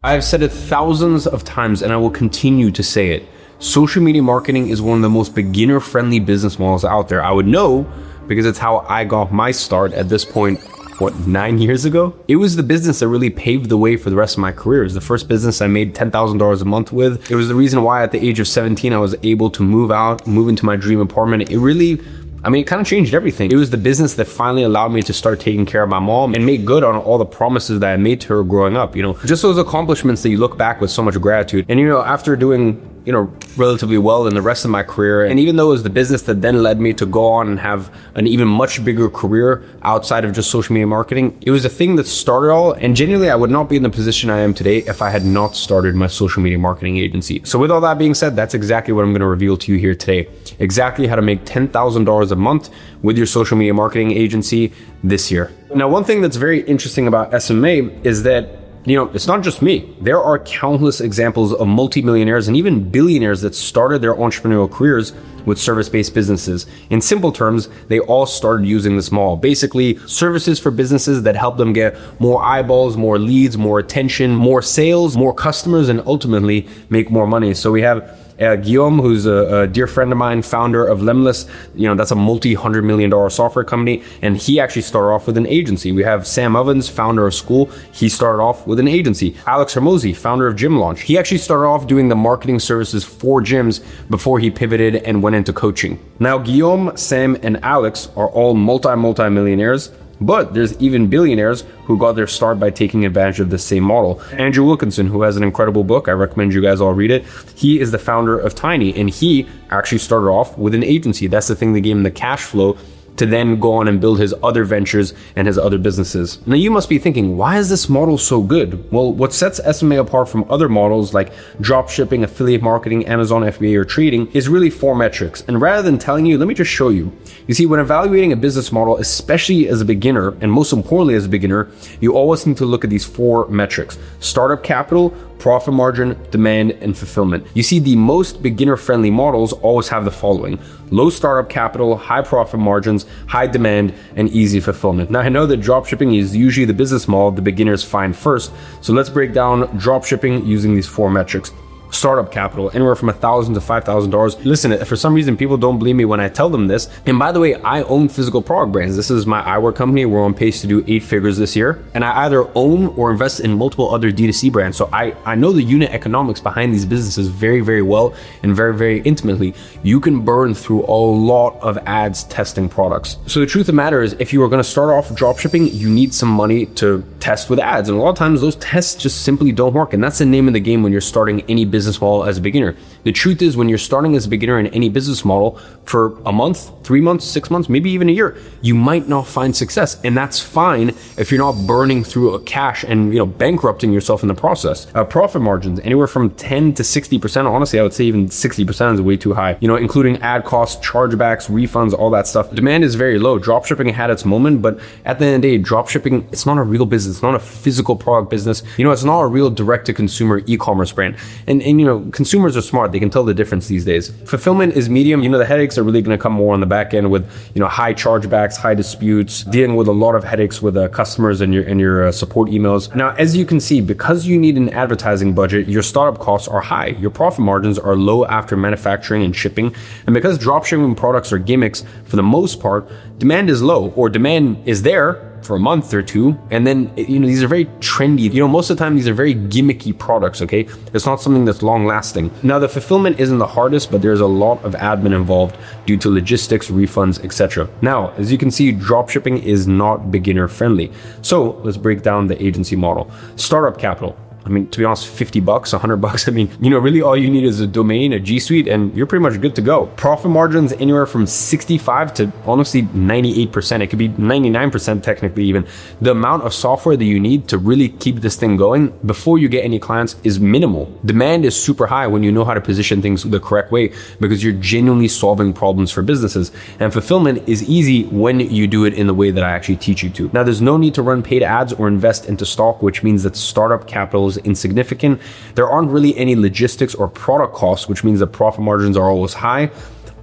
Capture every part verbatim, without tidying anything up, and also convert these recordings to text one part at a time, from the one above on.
I've said it thousands of times and I will continue to say it. Social media marketing is one of the most beginner-friendly business models out there. I would know because it's how I got my start at this point, what, nine years ago? It was the business that really paved the way for the rest of my career. It was the first business I made ten thousand dollars a month with. It was the reason why at the age of seventeen, I was able to move out, move into my dream apartment. It really, I mean, it kind of changed everything. It was the business that finally allowed me to start taking care of my mom and make good on all the promises that I made to her growing up, you know, just those accomplishments that you look back with so much gratitude. And, you know, after doing, you know, relatively well in the rest of my career, and even though it was the business that then led me to go on and have an even much bigger career outside of just social media marketing, it was the thing that started all. And genuinely, I would not be in the position I am today if I had not started my social media marketing agency. So with all that being said, that's exactly what I'm going to reveal to you here today. Exactly how to make ten thousand dollars a month with your social media marketing agency this year. Now, one thing that's very interesting about S M A is that, you know, it's not just me. There are countless examples of multimillionaires and even billionaires that started their entrepreneurial careers with service-based businesses. In simple terms, they all started using this model. Basically, services for businesses that help them get more eyeballs, more leads, more attention, more sales, more customers, and ultimately make more money. So we have Uh, Guillaume, who's a, a dear friend of mine, founder of Lemless. You know, that's a multi-hundred million dollar software company. And he actually started off with an agency. We have Sam Ovens, founder of School. He started off with an agency. Alex Hormozi, founder of Gym Launch. He actually started off doing the marketing services for gyms before he pivoted and went into coaching. Now, Guillaume, Sam, and Alex are all multi-multi-millionaires. But there's even billionaires who got their start by taking advantage of the same model. Andrew Wilkinson, who has an incredible book, I recommend you guys all read it. He is the founder of Tiny, and he actually started off with an agency. That's the thing that gave him the cash flow to then go on and build his other ventures and his other businesses. Now you must be thinking, why is this model so good? Well, what sets S M A apart from other models like drop shipping, affiliate marketing, Amazon F B A, or trading is really four metrics. And rather than telling you, let me just show you. You see, when evaluating a business model, especially as a beginner, and most importantly as a beginner, you always need to look at these four metrics: startup capital, profit margin, demand, and fulfillment. You see, the most beginner-friendly models always have the following: low startup capital, high profit margins, high demand, and easy fulfillment. Now, I know that dropshipping is usually the business model the beginners find first, so let's break down dropshipping using these four metrics. Startup capital, anywhere from a thousand to five thousand dollars. Listen, for some reason people don't believe me when I tell them this. And by the way, I own physical product brands. This is my eyewear company. We're on pace to do eight figures this year, and I either own or invest in multiple other D two C brands. So I I know the unit economics behind these businesses very very well and very very intimately. You can burn through a lot of ads testing products. So the truth of the matter is, if you are going to start off dropshipping, you need some money to test with ads, and a lot of times those tests just simply don't work. And that's the name of the game when you're starting any business business model as a beginner. The truth is, when you're starting as a beginner in any business model for a month, three months, six months, maybe even a year, you might not find success. And that's fine if you're not burning through a cash and, you know, bankrupting yourself in the process. Uh, profit margins, anywhere from ten to sixty percent. Honestly, I would say even sixty percent is way too high, you know, including ad costs, chargebacks, refunds, all that stuff. Demand is very low. Dropshipping had its moment, but at the end of the day, dropshipping, it's not a real business. It's not a physical product business. You know, it's not a real direct-to-consumer e-commerce brand. And, and, you know, consumers are smart. They can tell the difference these days. Fulfillment is medium. You know, the headaches are really going to come more on the back end with, you know, high chargebacks, high disputes, dealing with a lot of headaches with uh, customers and your and your uh, support emails. Now, as you can see, because you need an advertising budget, your startup costs are high. Your profit margins are low after manufacturing and shipping. And because dropshipping products are gimmicks, for the most part, demand is low, or demand is there for a month or two, and then, you know, these are very trendy. You know, most of the time these are very gimmicky products, okay? It's not something that's long lasting. Now, the fulfillment isn't the hardest, but there's a lot of admin involved due to logistics, refunds, et cetera. Now, as you can see, dropshipping is not beginner friendly. So let's break down the agency model. Startup capital. I mean, to be honest, fifty bucks, a hundred bucks. I mean, you know, really all you need is a domain, a G Suite, and you're pretty much good to go. Profit margins anywhere from sixty-five to honestly ninety-eight percent. It could be ninety-nine percent technically even. The amount of software that you need to really keep this thing going before you get any clients is minimal. Demand is super high when you know how to position things the correct way, because you're genuinely solving problems for businesses. And fulfillment is easy when you do it in the way that I actually teach you to. Now, there's no need to run paid ads or invest into stock, which means that startup capital is insignificant. There aren't really any logistics or product costs, which means the profit margins are always high.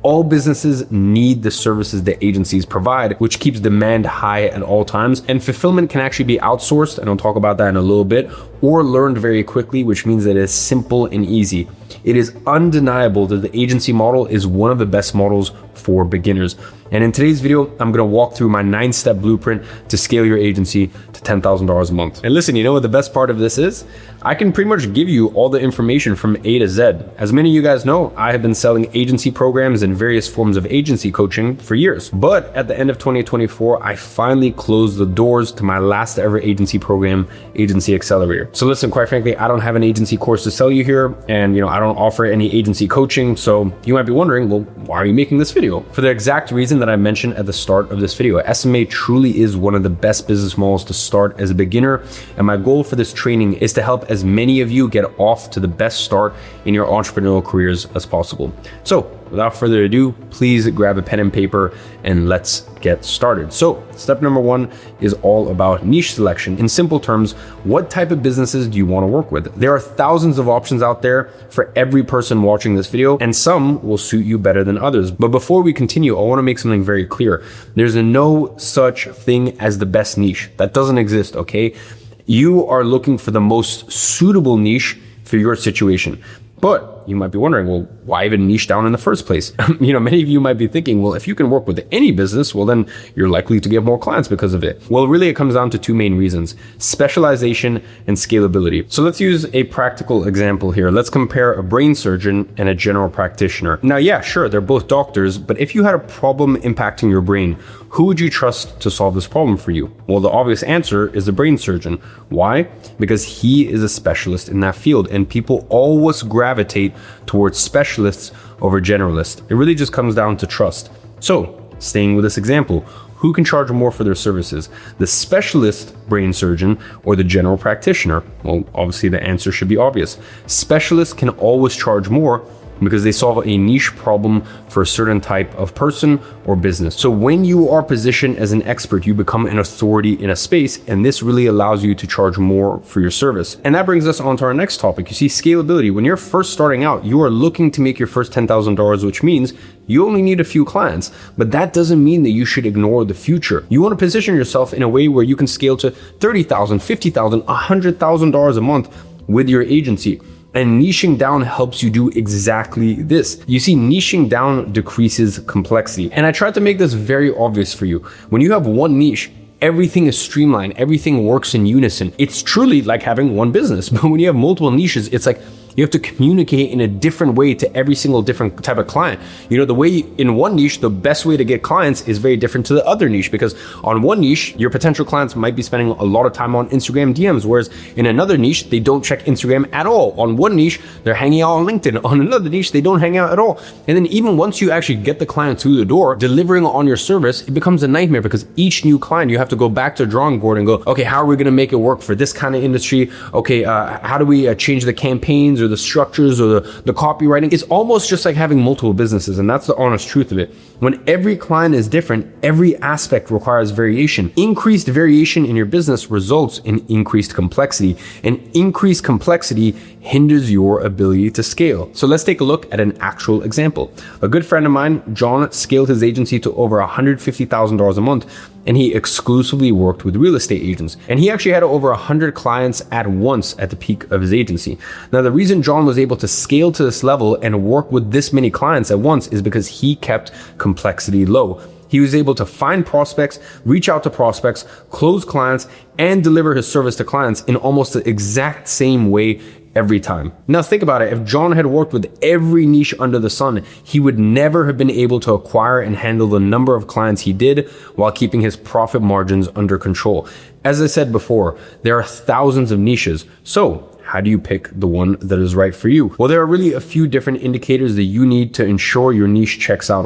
All businesses need the services that agencies provide, which keeps demand high at all times. And fulfillment can actually be outsourced, and I'll talk about that in a little bit, or learned very quickly, which means that it's simple and easy. It is undeniable that the agency model is one of the best models for beginners. And in today's video, I'm gonna walk through my nine-step blueprint to scale your agency to ten thousand dollars a month. And listen, you know what the best part of this is? I can pretty much give you all the information from A to Z. As many of you guys know, I have been selling agency programs and various forms of agency coaching for years. But at the end of twenty twenty-four, I finally closed the doors to my last ever agency program, Agency Accelerator. So listen, quite frankly, I don't have an agency course to sell you here, and you know, I don't offer any agency coaching. So you might be wondering, well, why are you making this video? For the exact reason that I mentioned at the start of this video. S M A truly is one of the best business models to start as a beginner. And my goal for this training is to help as many of you get off to the best start in your entrepreneurial careers as possible. So without further ado, please grab a pen and paper and let's get started. So step number one is all about niche selection. In simple terms, what type of businesses do you want to work with? There are thousands of options out there for every person watching this video, and some will suit you better than others. But before we continue, I want to make something very clear. There's no such thing as the best niche. That doesn't exist, okay? You are looking for the most suitable niche for your situation. But you might be wondering, well, why even niche down in the first place? You know, many of you might be thinking, well, if you can work with any business, well, then you're likely to get more clients because of it. Well, really, it comes down to two main reasons: specialization and scalability. So let's use a practical example here. Let's compare a brain surgeon and a general practitioner. Now, yeah, sure, they're both doctors, but if you had a problem impacting your brain, who would you trust to solve this problem for you? Well, the obvious answer is the brain surgeon. Why? Because he is a specialist in that field, and people always gravitate towards specialists over generalists. It really just comes down to trust. So, staying with this example, who can charge more for their services? The specialist brain surgeon or the general practitioner? Well, obviously the answer should be obvious. Specialists can always charge more because they solve a niche problem for a certain type of person or business. So when you are positioned as an expert, you become an authority in a space, and this really allows you to charge more for your service. And that brings us on to our next topic. You see, scalability. When you're first starting out, you are looking to make your first ten thousand dollars, which means you only need a few clients, but that doesn't mean that you should ignore the future. You want to position yourself in a way where you can scale to thirty thousand dollars, fifty thousand dollars, one hundred thousand dollars a month with your agency. And niching down helps you do exactly this. You see, niching down decreases complexity. And I tried to make this very obvious for you. When you have one niche, everything is streamlined, everything works in unison. It's truly like having one business. But when you have multiple niches, it's like you have to communicate in a different way to every single different type of client. You know, the way in one niche, the best way to get clients is very different to the other niche, because on one niche, your potential clients might be spending a lot of time on Instagram D Ms, whereas in another niche, they don't check Instagram at all. On one niche, they're hanging out on LinkedIn. On another niche, they don't hang out at all. And then even once you actually get the client through the door, delivering on your service, it becomes a nightmare, because each new client, you have to go back to the drawing board and go, okay, how are we going to make it work for this kind of industry? Okay, uh, how do we uh, change the campaigns or the structures or the, the copywriting? It's almost just like having multiple businesses, and that's the honest truth of it. When every client is different, every aspect requires variation. Increased variation in your business results in increased complexity, and increased complexity hinders your ability to scale. So let's take a look at an actual example. A good friend of mine, John, scaled his agency to over one hundred fifty thousand dollars a month, and he exclusively worked with real estate agents. And he actually had over one hundred clients at once at the peak of his agency. Now, the reason John was able to scale to this level and work with this many clients at once is because he kept complexity low. He was able to find prospects, reach out to prospects, close clients, and deliver his service to clients in almost the exact same way every time. Now think about it. If John had worked with every niche under the sun, he would never have been able to acquire and handle the number of clients he did while keeping his profit margins under control. As I said before, there are thousands of niches. So how do you pick the one that is right for you? Well, there are really a few different indicators that you need to ensure your niche checks out on.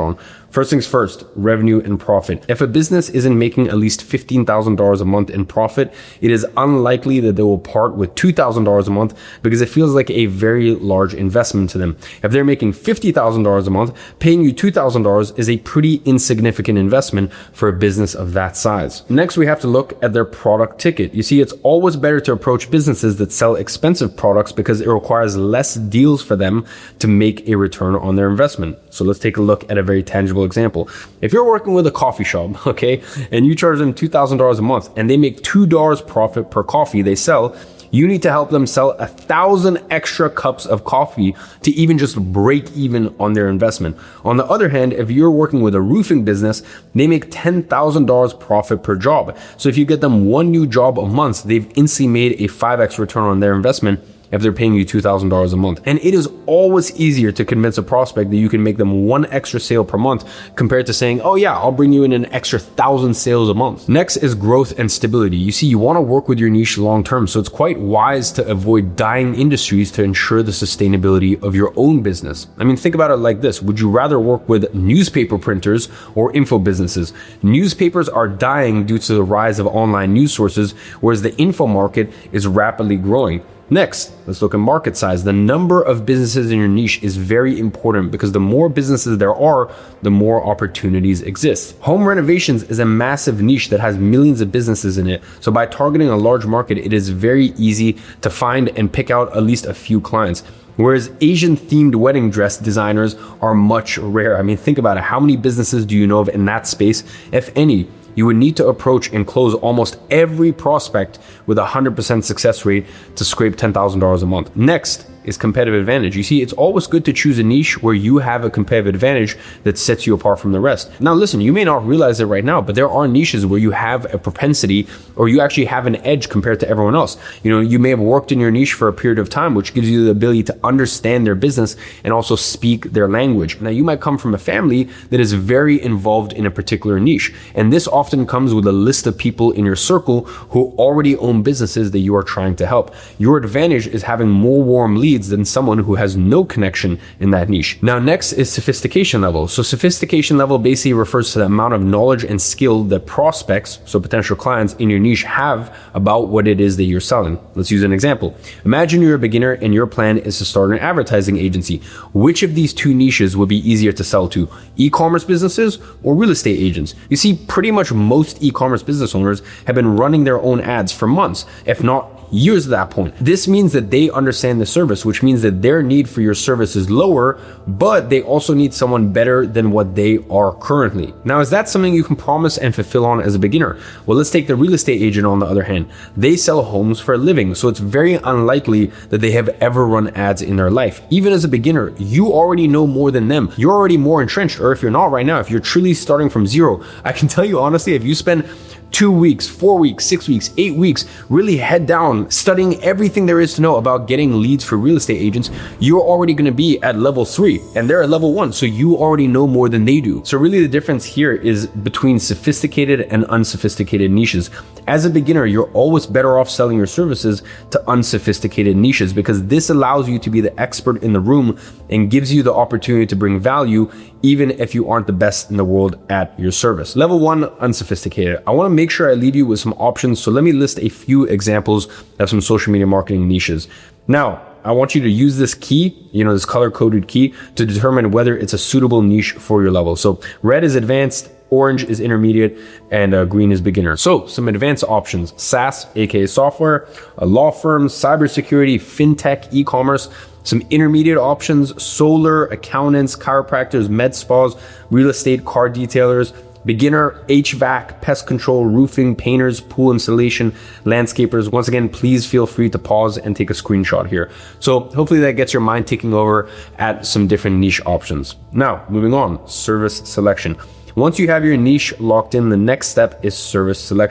First things first, revenue and profit. If a business isn't making at least fifteen thousand dollars a month in profit, it is unlikely that they will part with two thousand dollars a month because it feels like a very large investment to them. If they're making fifty thousand dollars a month, paying you two thousand dollars is a pretty insignificant investment for a business of that size. Next, we have to look at their product ticket. You see, it's always better to approach businesses that sell expensive products because it requires less deals for them to make a return on their investment. So let's take a look at a very tangible example. If you're working with a coffee shop, okay, and you charge them two thousand dollars a month and they make two dollars profit per coffee they sell, you need to help them sell a thousand extra cups of coffee to even just break even on their investment. On the other hand, if you're working with a roofing business, they make ten thousand dollars profit per job. So if you get them one new job a month, they've instantly made a five X return on their investment if they're paying you two thousand dollars a month. And it is always easier to convince a prospect that you can make them one extra sale per month compared to saying, oh yeah, I'll bring you in an extra thousand sales a month. Next is growth and stability. You see, you want to work with your niche long term, so it's quite wise to avoid dying industries to ensure the sustainability of your own business. I mean, think about it like this. Would you rather work with newspaper printers or info businesses? Newspapers are dying due to the rise of online news sources, whereas the info market is rapidly growing. Next, let's look at market size. The number of businesses in your niche is very important because the more businesses there are, the more opportunities exist. Home renovations is a massive niche that has millions of businesses in it. So by targeting a large market, it is very easy to find and pick out at least a few clients. Whereas Asian themed wedding dress designers are much rare. I mean, think about it. How many businesses do you know of in that space, if any? You would need to approach and close almost every prospect with a one hundred percent success rate to scrape ten thousand dollars a month. Next is competitive advantage. You see, it's always good to choose a niche where you have a competitive advantage that sets you apart from the rest. Now listen, you may not realize it right now, but there are niches where you have a propensity or you actually have an edge compared to everyone else. You know, you may have worked in your niche for a period of time, which gives you the ability to understand their business and also speak their language. Now you might come from a family that is very involved in a particular niche, and this often comes with a list of people in your circle who already own businesses that you are trying to help. Your advantage is having more warm leads than someone who has no connection in that niche. Now, next is sophistication level. So sophistication level basically refers to the amount of knowledge and skill that prospects, so potential clients in your niche, have about what it is that you're selling. Let's use an example. Imagine you're a beginner and your plan is to start an advertising agency. Which of these two niches would be easier to sell to? E-commerce businesses or real estate agents? You see, pretty much most e-commerce business owners have been running their own ads for months, if not years at that point. This means that they understand the service, which means that their need for your service is lower, but they also need someone better than what they are currently. Now, is that something you can promise and fulfill on as a beginner? Well, let's take the real estate agent on the other hand. They sell homes for a living, so it's very unlikely that they have ever run ads in their life. Even as a beginner, you already know more than them. You're already more entrenched, or if you're not right now, if you're truly starting from zero, I can tell you honestly, if you spend two weeks, four weeks, six weeks, eight weeks, really head down, studying everything there is to know about getting leads for real estate agents, you're already going to be at level three and they're at level one. So you already know more than they do. So really the difference here is between sophisticated and unsophisticated niches. As a beginner, you're always better off selling your services to unsophisticated niches because this allows you to be the expert in the room and gives you the opportunity to bring value even if you aren't the best in the world at your service. Level one, unsophisticated. I want to make sure I leave you with some options, so let me list a few examples of some social media marketing niches. Now, I want you to use this key, you know, this color-coded key, to determine whether it's a suitable niche for your level. So red is advanced, orange is intermediate, and uh, green is beginner. So some advanced options: SaaS, aka software, a law firm, cybersecurity, fintech, e-commerce. Some intermediate options: solar, accountants, chiropractors, med spas, real estate, car detailers. Beginner, H V A C, pest control, roofing, painters, pool installation, landscapers. Once again, please feel free to pause and take a screenshot here. So hopefully that gets your mind ticking over at some different niche options. Now, moving on, service selection. Once you have your niche locked in, the next step is service selection.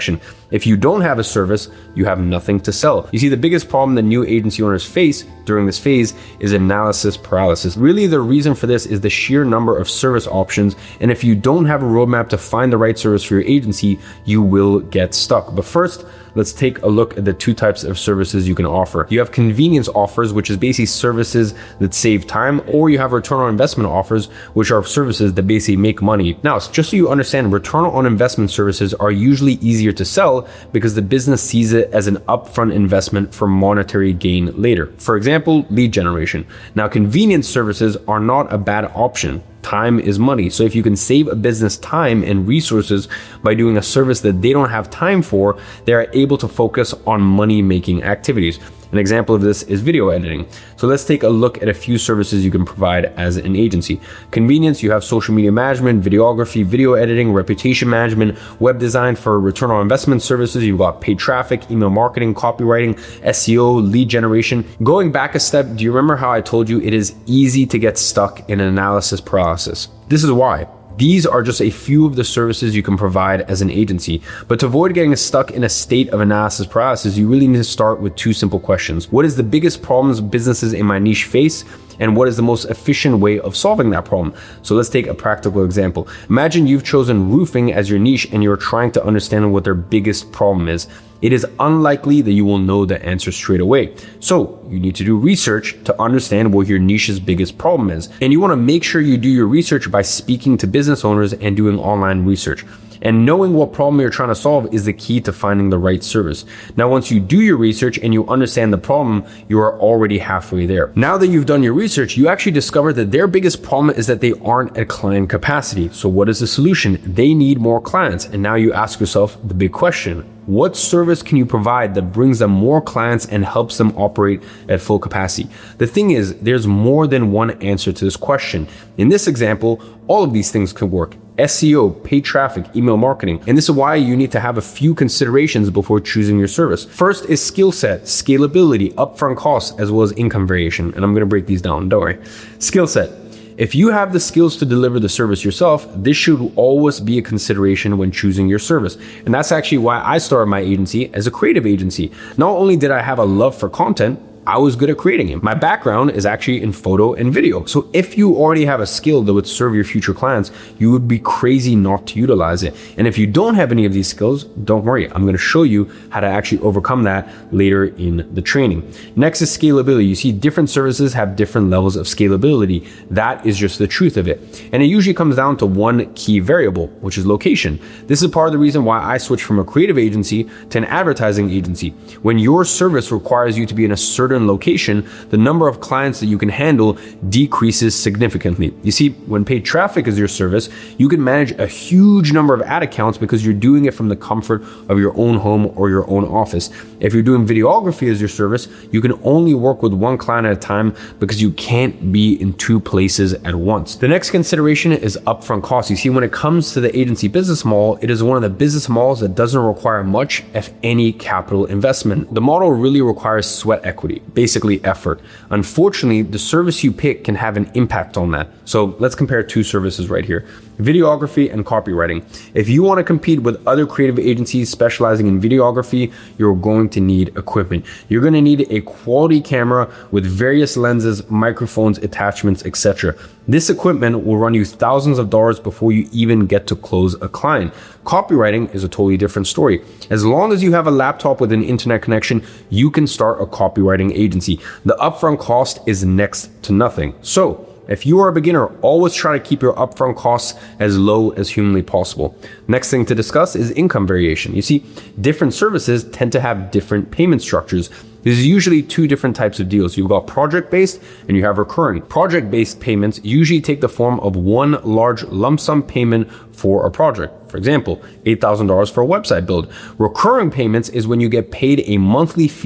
If you don't have a service, you have nothing to sell. You see, the biggest problem that new agency owners face during this phase is analysis paralysis. Really, the reason for this is the sheer number of service options, and if you don't have a roadmap to find the right service for your agency, you will get stuck. But first, let's take a look at the two types of services you can offer. You have convenience offers, which is basically services that save time, or you have return on investment offers, which are services that basically make money. Now, just so you understand, return on investment services are usually easier to sell because the business sees it as an upfront investment for monetary gain later. For example, lead generation. Now, convenience services are not a bad option. Time is money. So if you can save a business time and resources by doing a service that they don't have time for, they are able to focus on money-making activities. An example of this is video editing. So let's take a look at a few services you can provide as an agency. Convenience, you have social media management, videography, video editing, reputation management, web design for return on investment services. You've got paid traffic, email marketing, copywriting, S E O, lead generation. Going back a step, do you remember how I told you it is easy to get stuck in analysis paralysis? This is why. These are just a few of the services you can provide as an agency. But to avoid getting stuck in a state of analysis paralysis, you really need to start with two simple questions. What is the biggest problems businesses in my niche face? And what is the most efficient way of solving that problem? So let's take a practical example. Imagine you've chosen roofing as your niche and you're trying to understand what their biggest problem is. It is unlikely that you will know the answer straight away. So you need to do research to understand what your niche's biggest problem is. And you want to make sure you do your research by speaking to business owners and doing online research. And knowing what problem you're trying to solve is the key to finding the right service. Now, once you do your research and you understand the problem, you are already halfway there. Now that you've done your research, you actually discover that their biggest problem is that they aren't at client capacity. So what is the solution? They need more clients. And now you ask yourself the big question: what service can you provide that brings them more clients and helps them operate at full capacity? The thing is, there's more than one answer to this question. In this example, all of these things could work. S E O, paid traffic, email marketing. And this is why you need to have a few considerations before choosing your service. First is skill set, scalability, upfront costs, as well as income variation. And I'm going to break these down, don't worry. Skill set. If you have the skills to deliver the service yourself, this should always be a consideration when choosing your service. And that's actually why I started my agency as a creative agency. Not only did I have a love for content, I was good at creating it. My background is actually in photo and video. So if you already have a skill that would serve your future clients, you would be crazy not to utilize it. And if you don't have any of these skills, don't worry. I'm going to show you how to actually overcome that later in the training. Next is scalability. You see, different services have different levels of scalability. That is just the truth of it. And it usually comes down to one key variable, which is location. This is part of the reason why I switched from a creative agency to an advertising agency. When your service requires you to be in a certain location, the number of clients that you can handle decreases significantly. You see, when paid traffic is your service, you can manage a huge number of ad accounts because you're doing it from the comfort of your own home or your own office. If you're doing videography as your service, you can only work with one client at a time because you can't be in two places at once. The next consideration is upfront costs. You see, when it comes to the agency business model, it is one of the business models that doesn't require much, if any, capital investment. The model really requires sweat equity, basically effort. Unfortunately, the service you pick can have an impact on that. So let's compare two services right here: videography and copywriting. If you want to compete with other creative agencies specializing in videography, you're going to need equipment. You're going to need a quality camera with various lenses, microphones, attachments, et cetera. This equipment will run you thousands of dollars before you even get to close a client. Copywriting is a totally different story. As long as you have a laptop with an internet connection, you can start a copywriting agency. The upfront cost is next to nothing. So, if you are a beginner, always try to keep your upfront costs as low as humanly possible. Next thing to discuss is income variation. You see, different services tend to have different payment structures. There's usually two different types of deals. You've got project-based and you have recurring. Project-based payments usually take the form of one large lump sum payment for a project. For example, eight thousand dollars for a website build. Recurring payments is when you get paid a monthly fee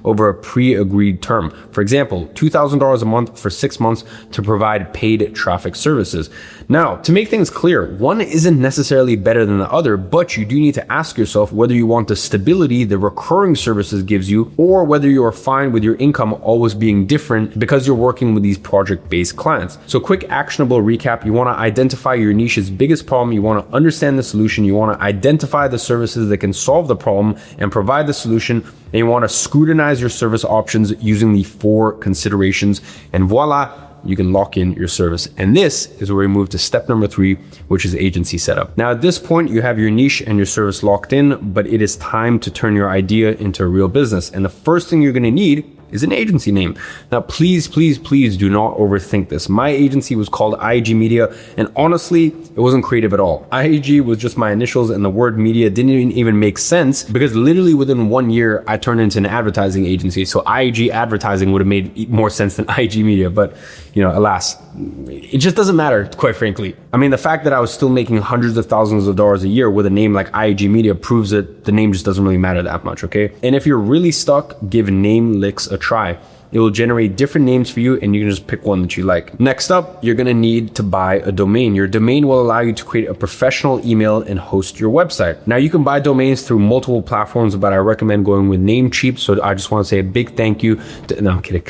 over a pre-agreed term. For example, two thousand dollars a month for six months to provide paid traffic services. Now, to make things clear, one isn't necessarily better than the other, but you do need to ask yourself whether you want the stability the recurring services gives you, or whether you are fine with your income always being different because you're working with these project-based clients. So quick actionable recap: you want to identify your niche's biggest problem, you want to understand the solution, you want to identify the services that can solve the problem and provide the solution, and you want to scrutinize your service options using the four considerations, and voila, you can lock in your service. And this is where we move to step number three, which is agency setup. Now, at this point, you have your niche and your service locked in, but it is time to turn your idea into a real business. And the first thing you're going to need is an agency name. Now, please, please, please do not overthink this. My agency was called I A G Media, and honestly, it wasn't creative at all. I A G was just my initials, and the word media didn't even make sense because literally within one year, I turned into an advertising agency. So I A G Advertising would have made more sense than I A G Media, but you know, alas, it just doesn't matter, quite frankly. I mean, the fact that I was still making hundreds of thousands of dollars a year with a name like I A G Media proves that the name just doesn't really matter that much, okay? And if you're really stuck, give Namelix a try. It will generate different names for you, and you can just pick one that you like. Next up, you're gonna need to buy a domain. Your domain will allow you to create a professional email and host your website. Now, you can buy domains through multiple platforms, but I recommend going with Namecheap. So I just wanna say a big thank you to, no, I'm kidding.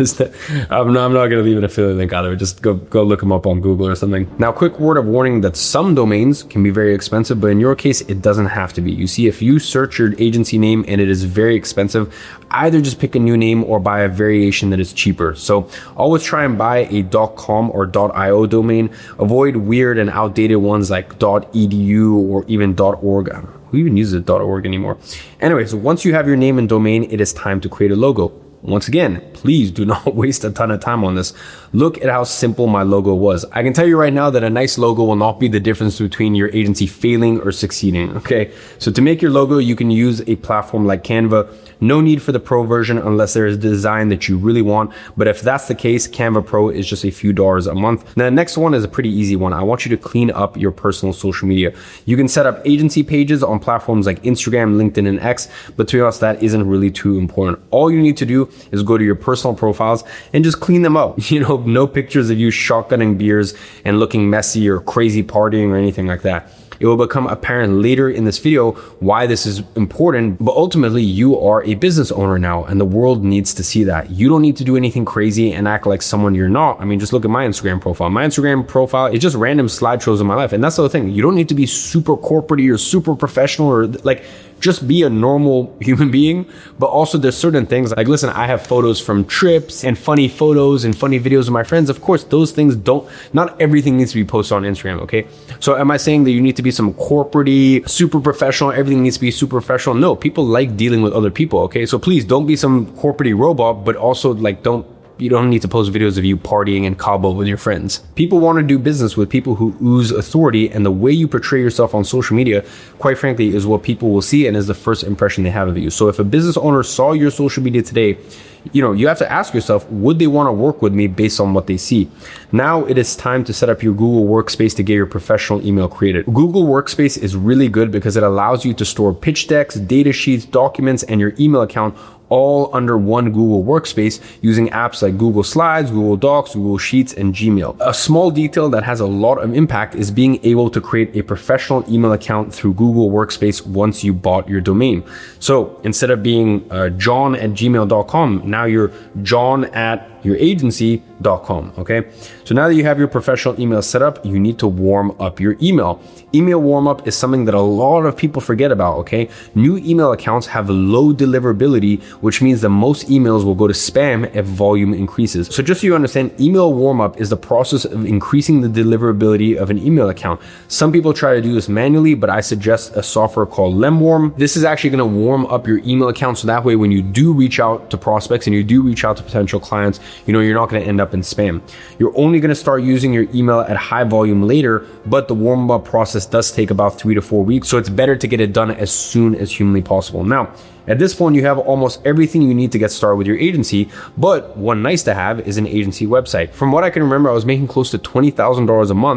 I'm not, I'm not gonna leave an affiliate link either. Just go, go look them up on Google or something. Now, quick word of warning that some domains can be very expensive, but in your case, it doesn't have to be. You see, if you search your agency name and it is very expensive, either just pick a new name or buy a variation that is cheaper. So always try and buy a .com or .io domain. Avoid weird and outdated ones like .edu or even .org. Who even uses .org anymore? Anyway, so once you have your name and domain, it is time to create a logo. Once again, please do not waste a ton of time on this. Look at how simple my logo was. I can tell you right now that a nice logo will not be the difference between your agency failing or succeeding, okay? So to make your logo, you can use a platform like Canva. No need for the Pro version unless there is a design that you really want. But if that's the case, Canva Pro is just a few dollars a month. Now, the next one is a pretty easy one. I want you to clean up your personal social media. You can set up agency pages on platforms like Instagram, LinkedIn, and X, but to be honest, that isn't really too important. All you need to do is go to your personal profiles and just clean them up. You know, no pictures of you shotgunning beers and looking messy or crazy partying or anything like that. It will become apparent later in this video why this is important, but ultimately you are a business owner now and the world needs to see that. You don't need to do anything crazy and act like someone you're not. I mean, just look at my Instagram profile. My Instagram profile is just random slideshows of my life. And that's the other thing. You don't need to be super corporate or super professional or like, just be a normal human being. But also there's certain things like, listen, I have photos from trips and funny photos and funny videos of my friends. Of course, those things don't, not everything needs to be posted on Instagram, okay? So am I saying that you need to be some corporate-y, super professional, everything needs to be super professional? No, people like dealing with other people, okay? So please don't be some corporate-y robot, but also like don't, you don't need to post videos of you partying in Cabo with your friends. People want to do business with people who ooze authority, and the way you portray yourself on social media, quite frankly, is what people will see and is the first impression they have of you. So if a business owner saw your social media today, you know, you have to ask yourself, would they want to work with me based on what they see? Now it is time to set up your Google Workspace to get your professional email created. Google Workspace is really good because it allows you to store pitch decks, data sheets, documents, and your email account all under one Google Workspace using apps like Google Slides, Google Docs, Google Sheets, and Gmail. A small detail that has a lot of impact is being able to create a professional email account through Google Workspace once you bought your domain. So instead of being uh, john at gmail dot com, now you're john at your agency dot com, okay? So now that you have your professional email set up, you need to warm up your email. Email warm up is something that a lot of people forget about, okay? New email accounts have low deliverability, which means that most emails will go to spam if volume increases. So just so you understand, email warm up is the process of increasing the deliverability of an email account. Some people try to do this manually, but I suggest a software called Lemwarm. This is actually gonna warm up your email account, so that way when you do reach out to prospects and you do reach out to potential clients, you know, you're not going to end up in spam. You're only going to start using your email at high volume later, but the warm up process does take about three to four weeks. So it's better to get it done as soon as humanly possible. Now, at this point, you have almost everything you need to get started with your agency, but one nice to have is an agency website. From what I can remember, I was making close to twenty thousand dollars a month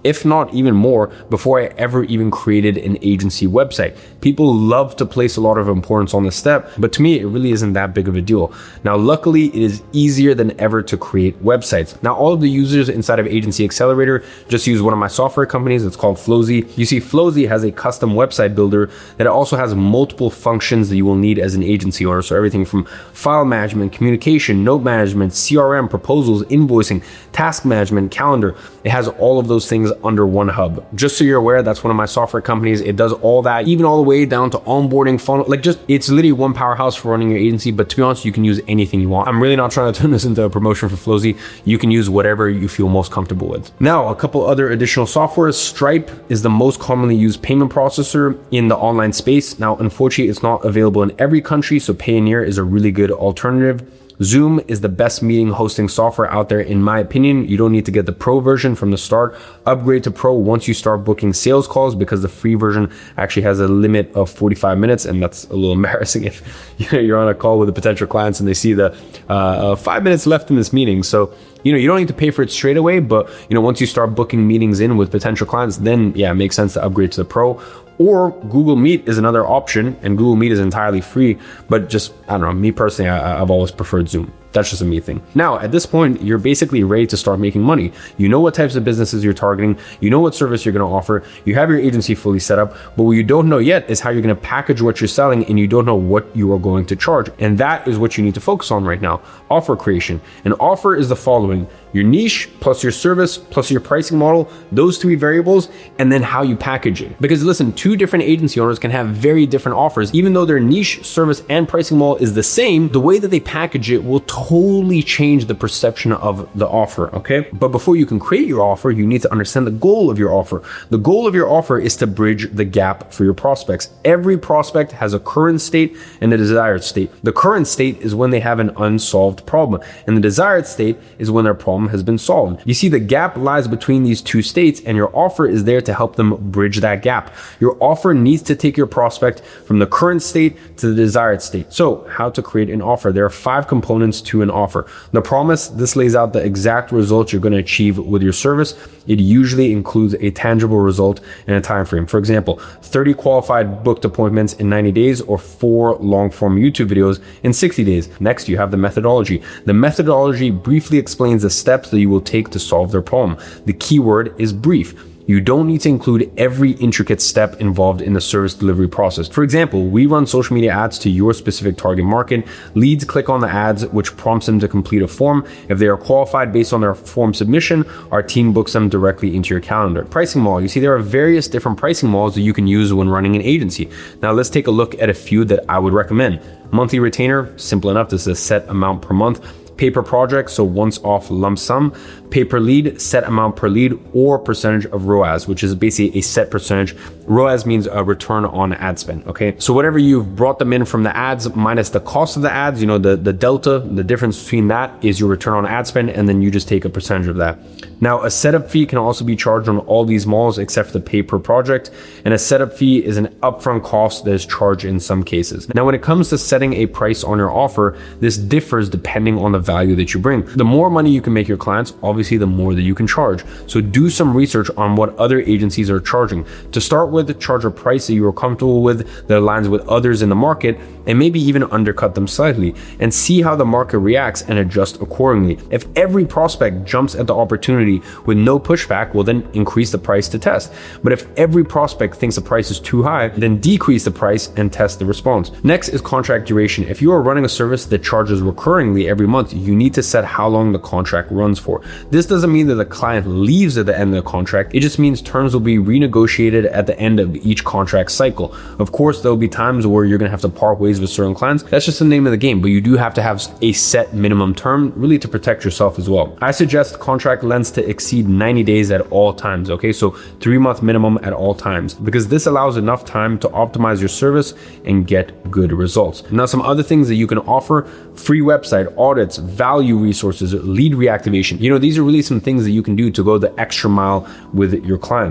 if not even more, before I ever even created an agency website. People love to place a lot of importance on this step, but to me, it really isn't that big of a deal. Now, luckily, it is easier than ever to create websites. Now, all of the users inside of Agency Accelerator just use one of my software companies. It's called Flowzy. You see, Flowzy has a custom website builder that also has multiple functions that you will need as an agency owner. So everything from file management, communication, note management, C R M, proposals, invoicing, task management, calendar. It has all of those things under one hub. Just so you're aware, that's one of my software companies. It does all that, even all the way down to onboarding, funnel, like just, it's literally one powerhouse for running your agency. But to be honest, you can use anything you want. I'm really not trying to turn this into a promotion for Flowzy. You can use whatever you feel most comfortable with. Now, a couple other additional softwares. Stripe is the most commonly used payment processor in the online space. Now, unfortunately, it's not available in every country, so Payoneer is a really good alternative. Zoom is the best meeting hosting software out there, in my opinion. You don't need to get the pro version from the start. Upgrade to pro once you start booking sales calls, because the free version actually has a limit of forty-five minutes, and that's a little embarrassing if you're on a call with the potential clients and they see the uh, uh, five minutes left in this meeting. So, you know, you don't need to pay for it straight away, but you know, once you start booking meetings in with potential clients, then yeah, it makes sense to upgrade to the pro. Or Google Meet is another option, and Google Meet is entirely free, but just, I don't know, me personally, I, I've always preferred Zoom. That's just a me thing. Now, at this point, you're basically ready to start making money. You know what types of businesses you're targeting. You know what service you're going to offer. You have your agency fully set up, but what you don't know yet is how you're going to package what you're selling, and you don't know what you are going to charge. And that is what you need to focus on right now. Offer creation. An offer is the following: your niche plus your service plus your pricing model, those three variables, and then how you package it. Because listen, two different agency owners can have very different offers. Even though their niche, service, and pricing model is the same, the way that they package it will totally change the perception of the offer, okay? But before you can create your offer, you need to understand the goal of your offer. The goal of your offer is to bridge the gap for your prospects. Every prospect has a current state and a desired state. The current state is when they have an unsolved problem, and the desired state is when their problem has been solved. You see, the gap lies between these two states, and your offer is there to help them bridge that gap. Your offer needs to take your prospect from the current state to the desired state. So, how to create an offer? There are five components to an offer. The promise, this lays out the exact results you're going to achieve with your service. It usually includes a tangible result and a time frame. For example, thirty qualified booked appointments in ninety days, or four long-form YouTube videos in sixty days. Next, you have the methodology. The methodology briefly explains the steps that you will take to solve their problem. The key word is brief. You don't need to include every intricate step involved in the service delivery process. For example, we run social media ads to your specific target market. Leads click on the ads, which prompts them to complete a form. If they are qualified based on their form submission, our team books them directly into your calendar. Pricing model. You see, there are various different pricing models that you can use when running an agency. Now, let's take a look at a few that I would recommend. Monthly retainer, simple enough. This is a set amount per month. Pay per project, so once off lump sum. Pay per lead, set amount per lead, or percentage of R O A S, which is basically a set percentage. R O A S means a return on ad spend, okay? So whatever you've brought them in from the ads minus the cost of the ads, you know, the, the delta, the difference between that is your return on ad spend, and then you just take a percentage of that. Now, a setup fee can also be charged on all these models except for the pay per project, and a setup fee is an upfront cost that is charged in some cases. Now, when it comes to setting a price on your offer, this differs depending on the value that you bring. The more money you can make your clients, obviously the more that you can charge. So do some research on what other agencies are charging. To start with, charge a price that you are comfortable with, that aligns with others in the market, and maybe even undercut them slightly, and see how the market reacts and adjust accordingly. If every prospect jumps at the opportunity with no pushback, well, then increase the price to test. But if every prospect thinks the price is too high, then decrease the price and test the response. Next is contract duration. If you are running a service that charges recurringly every month, you need to set how long the contract runs for. This doesn't mean that the client leaves at the end of the contract. It just means terms will be renegotiated at the end of each contract cycle. Of course, there'll be times where you're going to have to part ways with certain clients. That's just the name of the game, but you do have to have a set minimum term, really, to protect yourself as well. I suggest contract lengths to exceed ninety days at all times, okay? So three month minimum at all times, because this allows enough time to optimize your service and get good results. Now, some other things that you can offer: free website, audits, value resources, lead reactivation. You know, these are really some things that you can do to go the extra mile with your clients.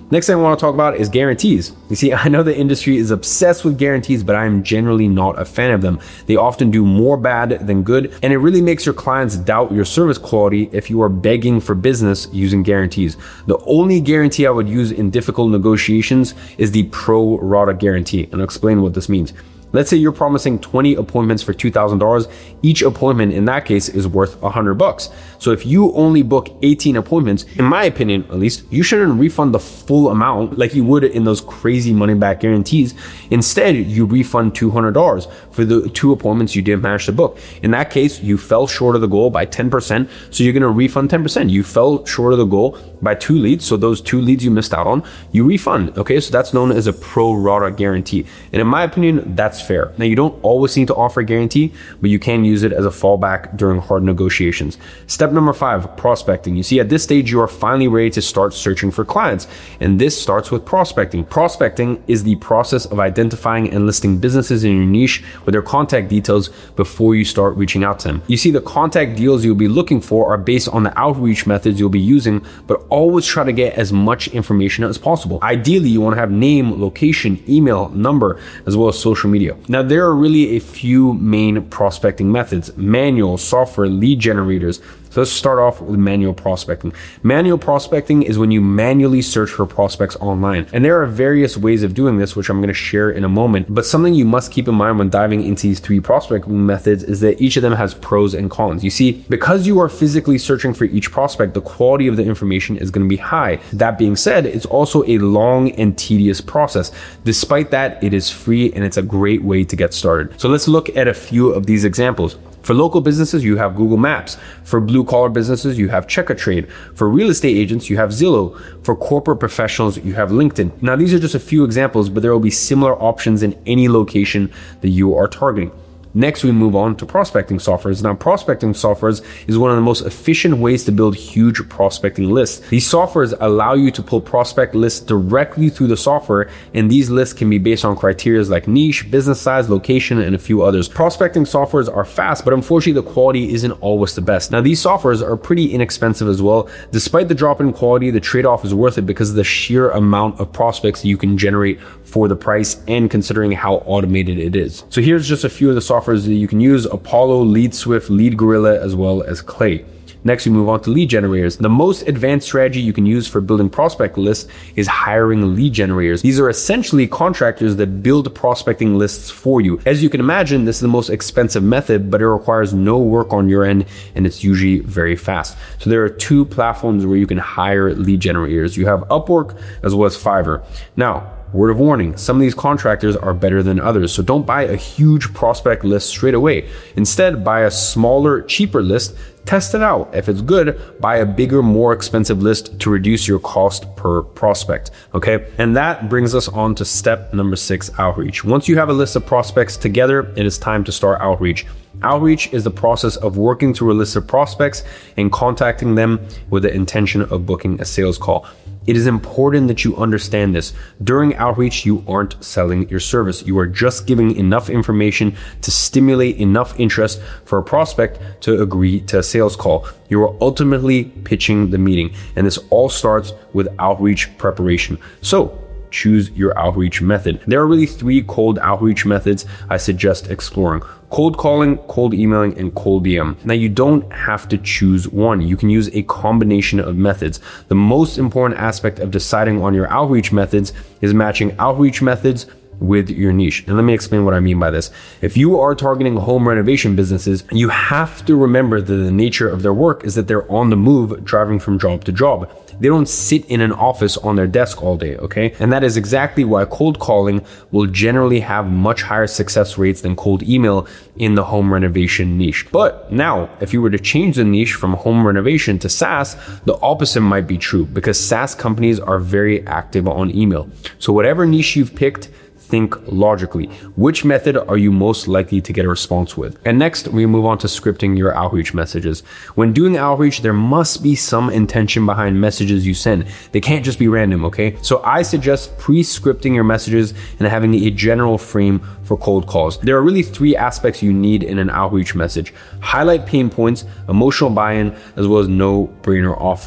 Next thing I want to talk about is guarantees. You see, I know the industry is obsessed with guarantees, but I am generally not a fan of them. They often do more bad than good, and it really makes your clients doubt your service quality if you are begging for business using guarantees. The only guarantee I would use in difficult negotiations is the pro rata guarantee, and I'll explain what this means. Let's say you're promising twenty appointments for two thousand dollars. Each appointment in that case is worth one hundred bucks. So if you only book eighteen appointments, in my opinion, at least, you shouldn't refund the full amount like you would in those crazy money back guarantees. Instead, you refund two hundred dollars for the two appointments you didn't manage to book. In that case, you fell short of the goal by ten percent. So you're going to refund ten percent. You fell short of the goal by two leads. So those two leads you missed out on, you refund. Okay. So that's known as a pro rata guarantee. And in my opinion, that's fair. Now, you don't always need to offer a guarantee, but you can use it as a fallback during hard negotiations. Step number five, prospecting. You see, at this stage, you are finally ready to start searching for clients. And this starts with prospecting. Prospecting is the process of identifying and listing businesses in your niche with their contact details before you start reaching out to them. You see, the contact deals you'll be looking for are based on the outreach methods you'll be using, but always try to get as much information as possible. Ideally, you want to have name, location, email, number, as well as social media. Now, there are really a few main prospecting methods: manual, software, lead generators. So let's start off with manual prospecting. Manual prospecting is when you manually search for prospects online. And there are various ways of doing this, which I'm going to share in a moment. But something you must keep in mind when diving into these three prospecting methods is that each of them has pros and cons. You see, because you are physically searching for each prospect, the quality of the information is going to be high. That being said, it's also a long and tedious process. Despite that, it is free and it's a great way to get started. So let's look at a few of these examples. For local businesses, you have Google Maps. For blue collar businesses, you have Checkatrade. For real estate agents, you have Zillow. For corporate professionals, you have LinkedIn. Now, these are just a few examples, but there will be similar options in any location that you are targeting. Next, we move on to prospecting softwares. Now, prospecting softwares is one of the most efficient ways to build huge prospecting lists. These softwares allow you to pull prospect lists directly through the software, and these lists can be based on criteria like niche, business size, location, and a few others. Prospecting softwares are fast, but unfortunately, the quality isn't always the best. Now, these softwares are pretty inexpensive as well. Despite the drop in quality, the trade-off is worth it because of the sheer amount of prospects you can generate for the price and considering how automated it is. So here's just a few of the softwares that you can use: Apollo, LeadSwift, LeadGorilla, as well as Clay. Next, we move on to lead generators. The most advanced strategy you can use for building prospect lists is hiring lead generators. These are essentially contractors that build prospecting lists for you. As you can imagine, this is the most expensive method, but it requires no work on your end, and it's usually very fast. So there are two platforms where you can hire lead generators. You have Upwork as well as Fiverr. Now, word of warning, some of these contractors are better than others, so don't buy a huge prospect list straight away. Instead, buy a smaller, cheaper list, test it out. If it's good, buy a bigger, more expensive list to reduce your cost per prospect, okay? And that brings us on to step number six, outreach. Once you have a list of prospects together, it is time to start outreach. Outreach is the process of working through a list of prospects and contacting them with the intention of booking a sales call. It is important that you understand this. During outreach, you aren't selling your service. You are just giving enough information to stimulate enough interest for a prospect to agree to a sales call. You are ultimately pitching the meeting, and this all starts with outreach preparation. So, choose your outreach method. There are really three cold outreach methods I suggest exploring: cold calling, cold emailing, and cold D M. Now, you don't have to choose one. You can use a combination of methods. The most important aspect of deciding on your outreach methods is matching outreach methods with your niche. And let me explain what I mean by this. If you are targeting home renovation businesses, you have to remember that the nature of their work is that they're on the move, driving from job to job. They don't sit in an office on their desk all day, okay? And that is exactly why cold calling will generally have much higher success rates than cold email in the home renovation niche. But now, if you were to change the niche from home renovation to SaaS, the opposite might be true because SaaS companies are very active on email. So whatever niche you've picked, think logically. Which method are you most likely to get a response with? And next, we move on to scripting your outreach messages. When doing outreach, there must be some intention behind messages you send. They can't just be random, okay? So I suggest pre-scripting your messages and having a general frame for cold calls. There are really three aspects you need in an outreach message: highlight pain points, emotional buy-in, as well as no-brainer offer.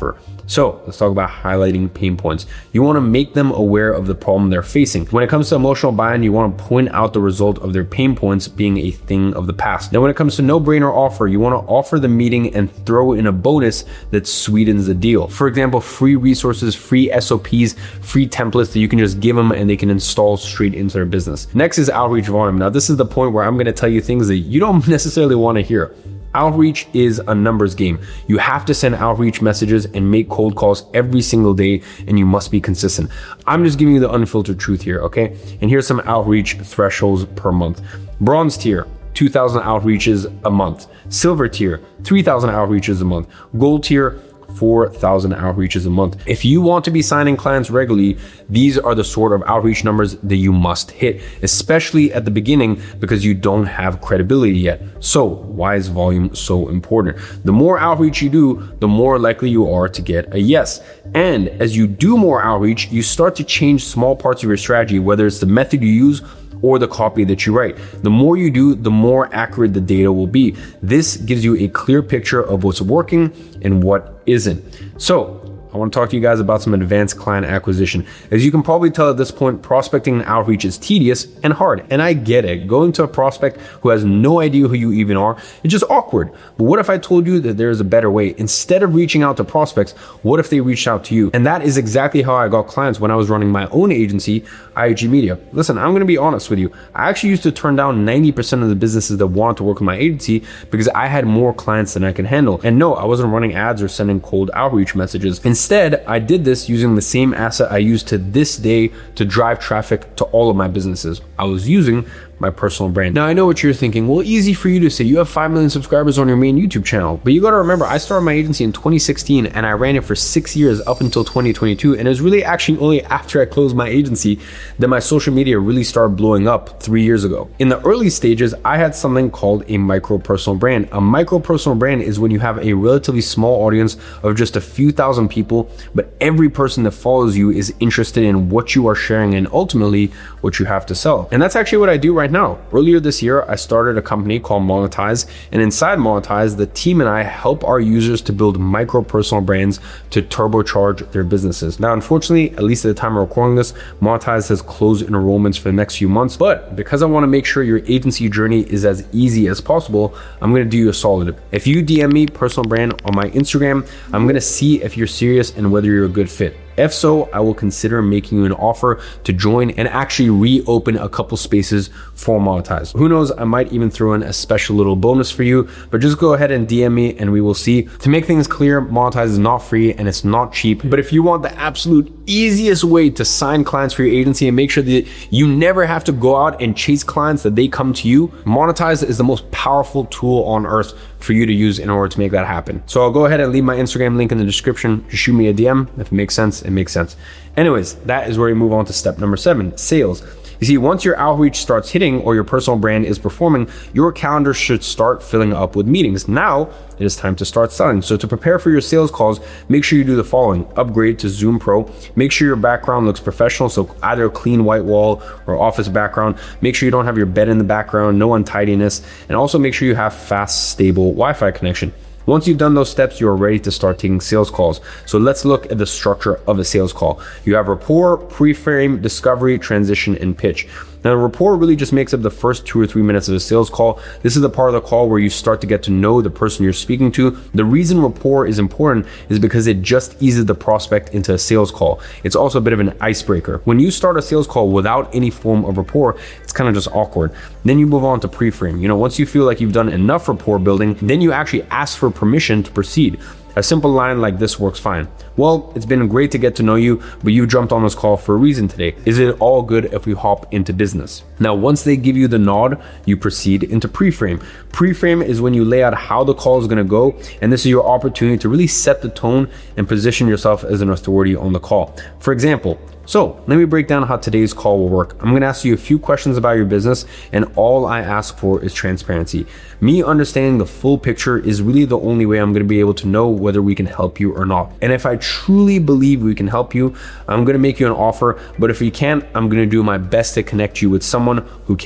So let's talk about highlighting pain points. You want to make them aware of the problem they're facing. When it comes to emotional buy-in, you want to point out the result of their pain points being a thing of the past. Now, when it comes to no-brainer offer, you want to offer the meeting and throw in a bonus that sweetens the deal. For example, free resources, free S O Ps, free templates that you can just give them and they can install straight into their business. Next is outreach volume. Now, this is the point where I'm going to tell you things that you don't necessarily want to hear. Outreach is a numbers game. You have to send outreach messages and make cold calls every single day, and you must be consistent. I'm just giving you the unfiltered truth here, okay? And here's some outreach thresholds per month. Bronze tier, two thousand outreaches a month. Silver tier, three thousand outreaches a month. Gold tier, four thousand outreaches a month. If you want to be signing clients regularly, these are the sort of outreach numbers that you must hit, especially at the beginning because you don't have credibility yet. So why is volume so important? The more outreach you do, the more likely you are to get a yes. And as you do more outreach, you start to change small parts of your strategy, whether it's the method you use or the copy that you write. The more you do, the more accurate the data will be. This gives you a clear picture of what's working and what isn't. So I want to talk to you guys about some advanced client acquisition. As you can probably tell at this point, prospecting and outreach is tedious and hard. And I get it. Going to a prospect who has no idea who you even are, it's just awkward. But what if I told you that there's a better way? Instead of reaching out to prospects, what if they reached out to you? And that is exactly how I got clients when I was running my own agency, I G Media. Listen, I'm going to be honest with you. I actually used to turn down ninety percent of the businesses that wanted to work with my agency because I had more clients than I could handle. And no, I wasn't running ads or sending cold outreach messages. Instead, I did this using the same asset I use to this day to drive traffic to all of my businesses. I was using my personal brand. Now, I know what you're thinking. Well, easy for you to say. You have five million subscribers on your main YouTube channel. But you got to remember, I started my agency in twenty sixteen and I ran it for six years up until twenty twenty-two. And it was really actually only after I closed my agency that my social media really started blowing up three years ago. In the early stages, I had something called a micro personal brand. A micro personal brand is when you have a relatively small audience of just a few thousand people, but every person that follows you is interested in what you are sharing and ultimately what you have to sell. And that's actually what I do right now. Earlier this year, I started a company called Monetize, and inside Monetize, the team and I help our users to build micro personal brands to turbocharge their businesses. Now, unfortunately, at least at the time of recording this, Monetize has closed enrollments for the next few months, but because I want to make sure your agency journey is as easy as possible, I'm going to do you a solid. If you D M me personal brand on my Instagram, I'm going to see if you're serious and whether you're a good fit. If so, I will consider making you an offer to join and actually reopen a couple spaces for Monetize. Who knows, I might even throw in a special little bonus for you, but just go ahead and D M me and we will see. To make things clear, Monetize is not free and it's not cheap, but if you want the absolute easiest way to sign clients for your agency and make sure that you never have to go out and chase clients, that they come to you, Monetize is the most powerful tool on earth for you to use in order to make that happen. So I'll go ahead and leave my Instagram link in the description. Just shoot me a D M. If it makes sense, it makes sense. Anyways, that is where we move on to step number seven, sales. You see, once your outreach starts hitting or your personal brand is performing, your calendar should start filling up with meetings. Now it is time to start selling. So to prepare for your sales calls, make sure you do the following. Upgrade to Zoom Pro. Make sure your background looks professional. So either a clean white wall or office background. Make sure you don't have your bed in the background, no untidiness. And also make sure you have fast, stable Wi-Fi connection. Once you've done those steps, you are ready to start taking sales calls. So let's look at the structure of a sales call. You have rapport, pre-frame, discovery, transition, and pitch. Now, rapport really just makes up the first two or three minutes of a sales call. This is the part of the call where you start to get to know the person you're speaking to. The reason rapport is important is because it just eases the prospect into a sales call. It's also a bit of an icebreaker. When you start a sales call without any form of rapport, it's kind of just awkward. Then you move on to pre-frame. You know, once you feel like you've done enough rapport building, then you actually ask for permission to proceed. A simple line like this works fine. Well, it's been great to get to know you, but you jumped on this call for a reason today. Is it all good if we hop into business? Now, once they give you the nod, you proceed into pre-frame. Pre-frame is when you lay out how the call is going to go, and this is your opportunity to really set the tone and position yourself as an authority on the call. For example, so let me break down how today's call will work. I'm going to ask you a few questions about your business, and all I ask for is transparency. Me understanding the full picture is really the only way I'm going to be able to know whether we can help you or not. And if I truly believe we can help you, I'm going to make you an offer. But if we can't, I'm going to do my best to connect you with someone who can.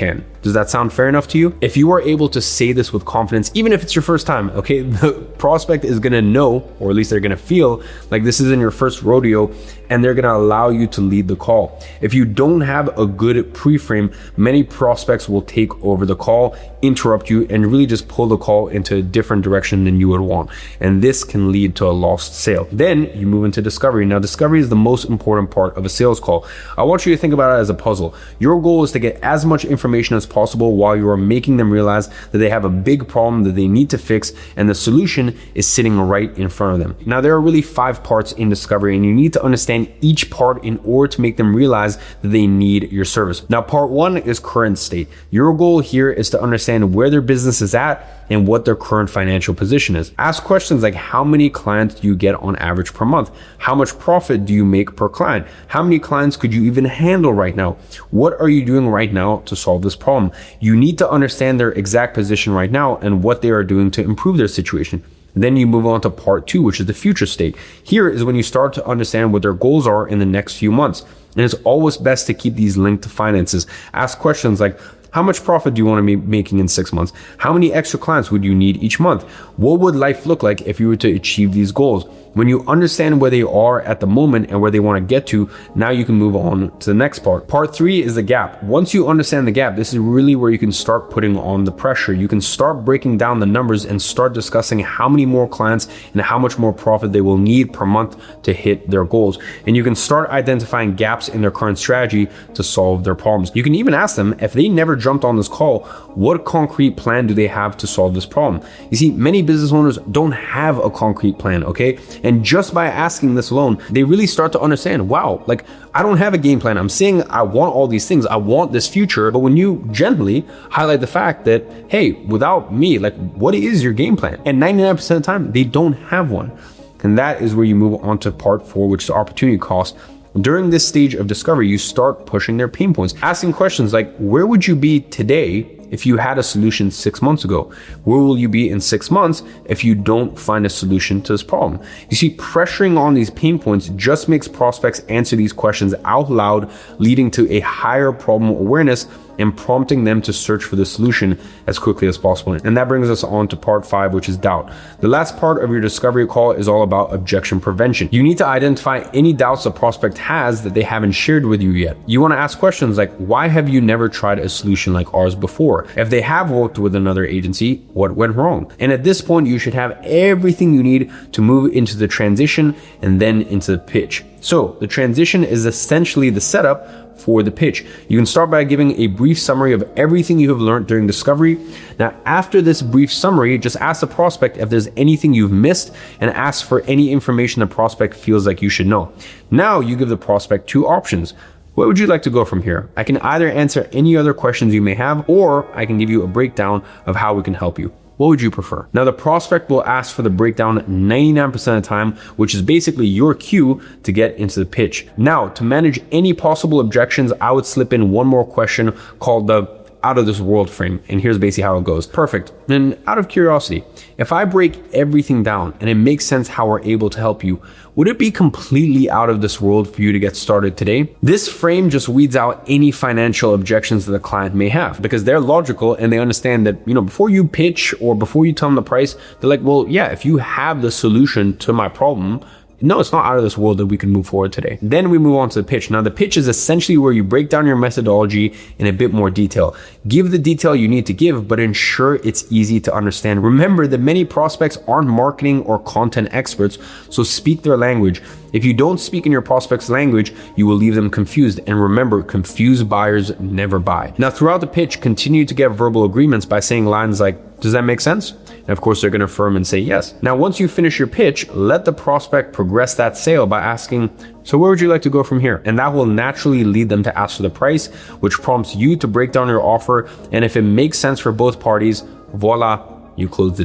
Does that sound fair enough to you? If you are able to say this with confidence, even if it's your first time, okay, the prospect is gonna know, or at least they're gonna feel like this isn't your first rodeo, and they're gonna allow you to lead the call. If you don't have a good pre-frame, many prospects will take over the call, interrupt you, and really just pull the call into a different direction than you would want. And this can lead to a lost sale. Then you move into discovery. Now, discovery is the most important part of a sales call. I want you to think about it as a puzzle. Your goal is to get as much information as possible while you are making them realize that they have a big problem that they need to fix, and the solution is sitting right in front of them. Now, there are really five parts in discovery, and you need to understand each part in order to make them realize that they need your service. Now, part one is current state. Your goal here is to understand where their business is at and what their current financial position is. Ask questions like, how many clients do you get on average per month? How much profit do you make per client? How many clients could you even handle right now? What are you doing right now to solve this problem? You need to understand their exact position right now and what they are doing to improve their situation. Then you move on to part two, which is the future state. Here is when you start to understand what their goals are in the next few months. And it's always best to keep these linked to finances. Ask questions like, how much profit do you want to be making in six months? How many extra clients would you need each month? What would life look like if you were to achieve these goals? When you understand where they are at the moment and where they want to get to, now you can move on to the next part. Part three is the gap. Once you understand the gap, this is really where you can start putting on the pressure. You can start breaking down the numbers and start discussing how many more clients and how much more profit they will need per month to hit their goals. And you can start identifying gaps in their current strategy to solve their problems. You can even ask them, if they never jumped on this call, what concrete plan do they have to solve this problem? You see, many business owners don't have a concrete plan, okay? And just by asking this alone, they really start to understand, wow, like I don't have a game plan. I'm saying I want all these things. I want this future. But when you gently highlight the fact that, hey, without me, like what is your game plan? And ninety-nine percent of the time, they don't have one. And that is where you move on to part four, which is opportunity cost. During this stage of discovery, you start pushing their pain points, asking questions like, where would you be today if you had a solution six months ago? Where will you be in six months if you don't find a solution to this problem? You see, pressuring on these pain points just makes prospects answer these questions out loud, leading to a higher problem awareness and prompting them to search for the solution as quickly as possible. And that brings us on to part five, which is doubt. The last part of your discovery call is all about objection prevention. You need to identify any doubts the prospect has that they haven't shared with you yet. You want to ask questions like, why have you never tried a solution like ours before? If they have worked with another agency, what went wrong? And at this point, you should have everything you need to move into the transition and then into the pitch. So the transition is essentially the setup for the pitch. You can start by giving a brief summary of everything you have learned during discovery. Now, after this brief summary, just ask the prospect if there's anything you've missed and ask for any information the prospect feels like you should know. Now you give the prospect two options. Where would you like to go from here? I can either answer any other questions you may have, or I can give you a breakdown of how we can help you. What would you prefer? Now, the prospect will ask for the breakdown ninety-nine percent of the time, which is basically your cue to get into the pitch. Now, to manage any possible objections, I would slip in one more question called the out of this world frame. And here's basically how it goes. Perfect. And out of curiosity, if I break everything down and it makes sense how we're able to help you, would it be completely out of this world for you to get started today? This frame just weeds out any financial objections that the client may have, because they're logical and they understand that, you know, before you pitch or before you tell them the price, they're like, well, yeah, if you have the solution to my problem, no, it's not out of this world that we can move forward today. Then we move on to the pitch. Now, the pitch is essentially where you break down your methodology in a bit more detail. Give the detail you need to give, but ensure it's easy to understand. Remember that many prospects aren't marketing or content experts, so speak their language. If you don't speak in your prospect's language, you will leave them confused. And remember, confused buyers never buy. Now, throughout the pitch, continue to get verbal agreements by saying lines like, does that make sense? And of course, they're going to affirm and say yes. Now, once you finish your pitch, let the prospect progress that sale by asking, so where would you like to go from here? And that will naturally lead them to ask for the price, which prompts you to break down your offer. And if it makes sense for both parties, voila, you close the deal.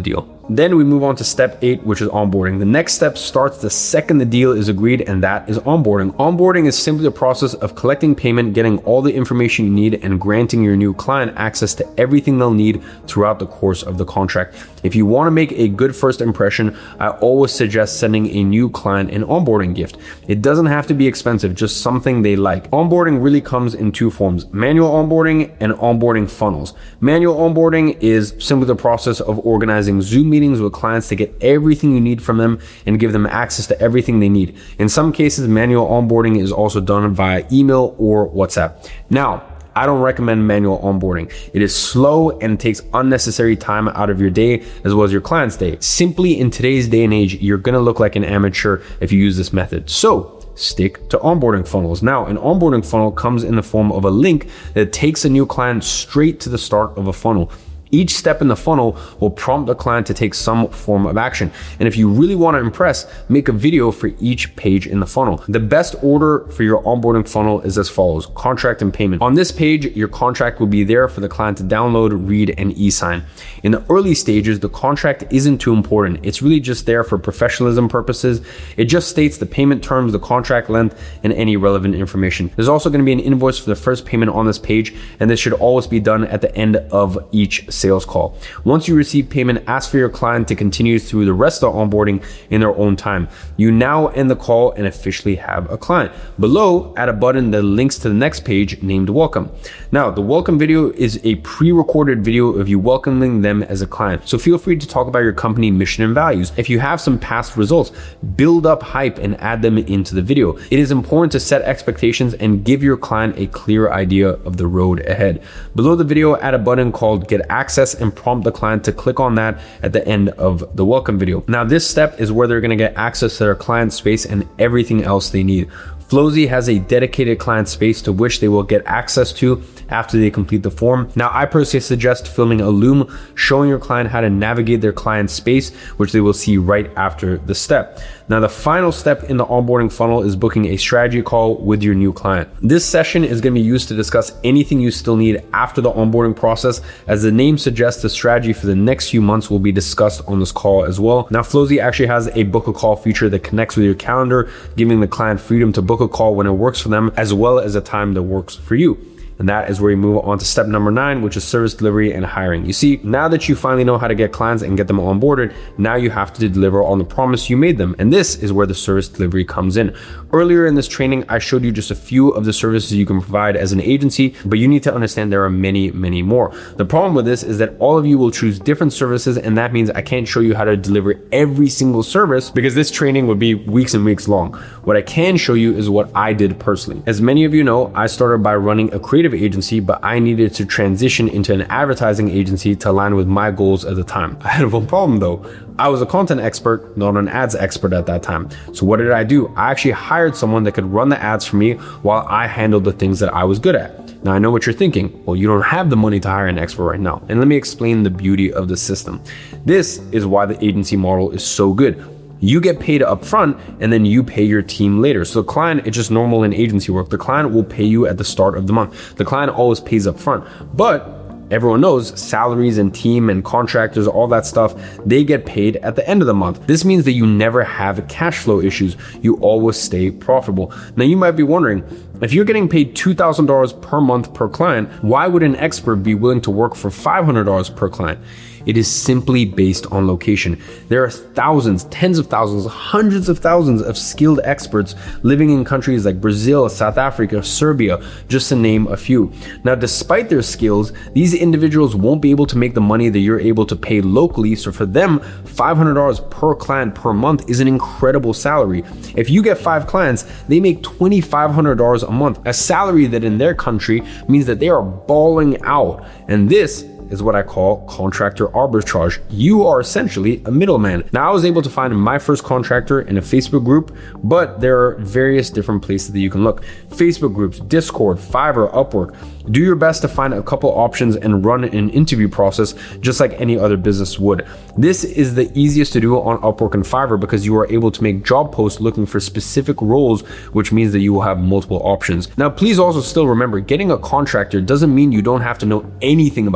then we move on to step eight, which is onboarding. The next step starts the second the deal is agreed, and that is onboarding. Onboarding is simply the process of collecting payment, getting all the information you need, and granting your new client access to everything they'll need throughout the course of the contract. If you want to make a good first impression, I always suggest sending a new client an onboarding gift. It doesn't have to be expensive, just something they like. Onboarding really comes in two forms: manual onboarding and onboarding funnels. Manual onboarding is simply the process of organizing Zoom meetings with clients to get everything you need from them and give them access to everything they need. In some cases, manual onboarding is also done via email or WhatsApp. Now, I don't recommend manual onboarding. It is slow and takes unnecessary time out of your day as well as your client's day. Simply, in today's day and age, you're gonna look like an amateur if you use this method. So stick to onboarding funnels. Now, an onboarding funnel comes in the form of a link that takes a new client straight to the start of a funnel. Each step in the funnel will prompt the client to take some form of action. And if you really want to impress, make a video for each page in the funnel. The best order for your onboarding funnel is as follows: contract and payment. On this page, your contract will be there for the client to download, read, and e-sign. In the early stages, the contract isn't too important. It's really just there for professionalism purposes. It just states the payment terms, the contract length, and any relevant information. There's also going to be an invoice for the first payment on this page, and this should always be done at the end of each sales call. Once you receive payment, ask for your client to continue through the rest of the onboarding in their own time. You now end the call and officially have a client. Below, add a button that links to the next page named Welcome. Now, the welcome video is a pre-recorded video of you welcoming them as a client. So feel free to talk about your company mission and values. If you have some past results, build up hype and add them into the video. It is important to set expectations and give your client a clear idea of the road ahead. Below the video, add a button called Get Access and prompt the client to click on that at the end of the welcome video. Now, this step is where they're going to get access to their client space and everything else they need. Flozy has a dedicated client space to which they will get access to after they complete the form. Now, I personally suggest filming a Loom showing your client how to navigate their client space, which they will see right after the step. Now, the final step in the onboarding funnel is booking a strategy call with your new client. This session is going to be used to discuss anything you still need after the onboarding process. As the name suggests, the strategy for the next few months will be discussed on this call as well. Now, Flozy actually has a book a call feature that connects with your calendar, giving the client freedom to book a call when it works for them, as well as a time that works for you. And that is where we move on to step number nine, which is service delivery and hiring. You see, now that you finally know how to get clients and get them onboarded, now you have to deliver on the promise you made them. And this is where the service delivery comes in. Earlier in this training, I showed you just a few of the services you can provide as an agency, but you need to understand there are many, many more. The problem with this is that all of you will choose different services, and that means I can't show you how to deliver every single service because this training would be weeks and weeks long. What I can show you is what I did personally. As many of you know, I started by running a creative agency, but I needed to transition into an advertising agency to align with my goals at the time. I had one problem though. I was a content expert, not an ads expert at that time. So what did I do? I actually hired someone that could run the ads for me while I handled the things that I was good at. Now I know what you're thinking. Well, you don't have the money to hire an expert right now. And let me explain the beauty of the system. This is why the agency model is so good. You get paid up front and then you pay your team later. So the client, it's just normal in agency work. The client will pay you at the start of the month. The client always pays up front, but everyone knows salaries and team and contractors, all that stuff, they get paid at the end of the month. This means that you never have cash flow issues. You always stay profitable. Now you might be wondering, if you're getting paid two thousand dollars per month per client, why would an expert be willing to work for five hundred dollars per client? It is simply based on location. There are thousands, tens of thousands, hundreds of thousands of skilled experts living in countries like Brazil, South Africa, Serbia, just to name a few. Now, despite their skills, these individuals won't be able to make the money that you're able to pay locally. So for them, five hundred dollars per client per month is an incredible salary. If you get five clients, they make two thousand five hundred dollars a month, a salary that in their country means that they are balling out. And this is what I call contractor arbitrage. You are essentially a middleman. Now, I was able to find my first contractor in a Facebook group, but there are various different places that you can look. Facebook groups, Discord, Fiverr, Upwork. Do your best to find a couple options and run an interview process just like any other business would. This is the easiest to do on Upwork and Fiverr because you are able to make job posts looking for specific roles, which means that you will have multiple options. Now, please also still remember, getting a contractor doesn't mean you don't have to know anything about service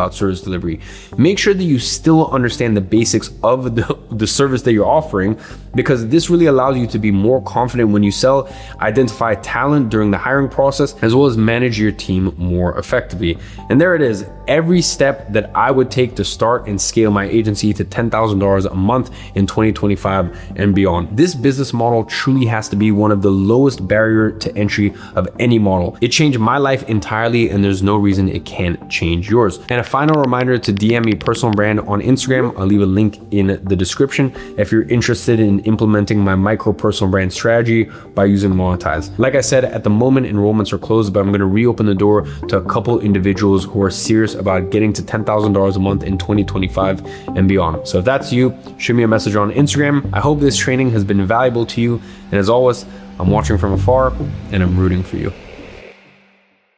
delivery. Make sure that you still understand the basics of the, the service that you're offering, because this really allows you to be more confident when you sell, identify talent during the hiring process, as well as manage your team more effectively. And there it is, every step that I would take to start and scale my agency to ten thousand dollars a month in twenty twenty-five and beyond. This business model truly has to be one of the lowest barrier to entry of any model. It changed my life entirely, and there's no reason it can't change yours. And a final reminder to D M me Personal Brand on Instagram. I'll leave a link in the description if you're interested in implementing my micro personal brand strategy by using Monetize. Like I said, at the moment enrollments are closed, but I'm going to reopen the door to a couple individuals who are serious about getting to ten thousand dollars a month in twenty twenty-five and beyond. So if that's you, shoot me a message on Instagram. I hope this training has been valuable to you. And as always, I'm watching from afar and I'm rooting for you.